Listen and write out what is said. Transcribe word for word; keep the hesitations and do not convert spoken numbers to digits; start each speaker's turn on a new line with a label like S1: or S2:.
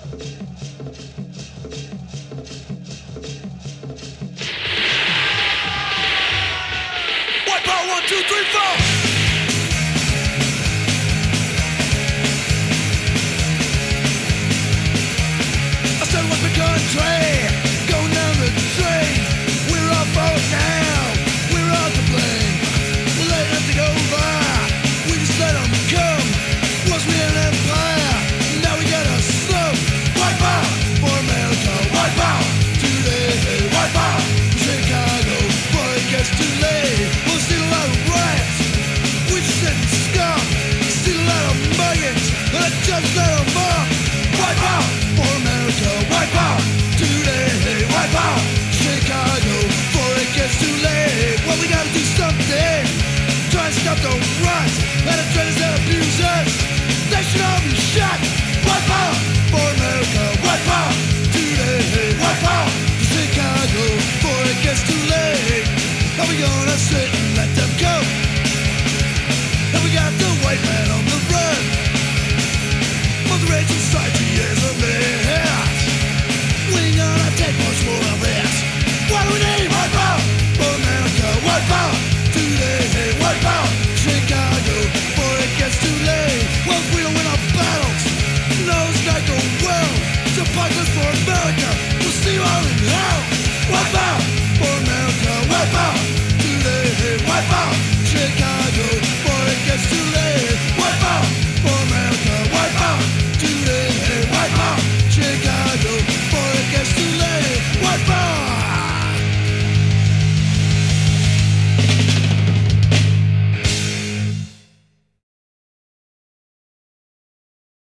S1: One, two, three, four. I said what's the country? Going down the drain. We're all fault now. We're all to blame. We let nothing over. We just let them come. Once we had an empire, now we got a slow. Wipe out for America. Wipe out today. Wipe out for Chicago before it gets too late. We'll steal a lot of rats. We just didn't scum. Steal a lot of millions. And I just let them up. Wipe out for America. Wipe out today. Wipe out Chicago before it gets too late. Well, we gotta do something. Try and stop the rats and the traitors that abuse us. They should all be shot. Wipe out for America. Wipe out today. Wipe out Chicago before it gets too late. Are we gonna sit and let them go? And we got the white man on the run. But the rage society is a mess. We ain't gonna take much more of this. What do we need? Wipe out for America. Wipe out today. Wipe out Chicago before it gets too late. Well, if we don't win our battles, no, it's not the world. It's a pointless for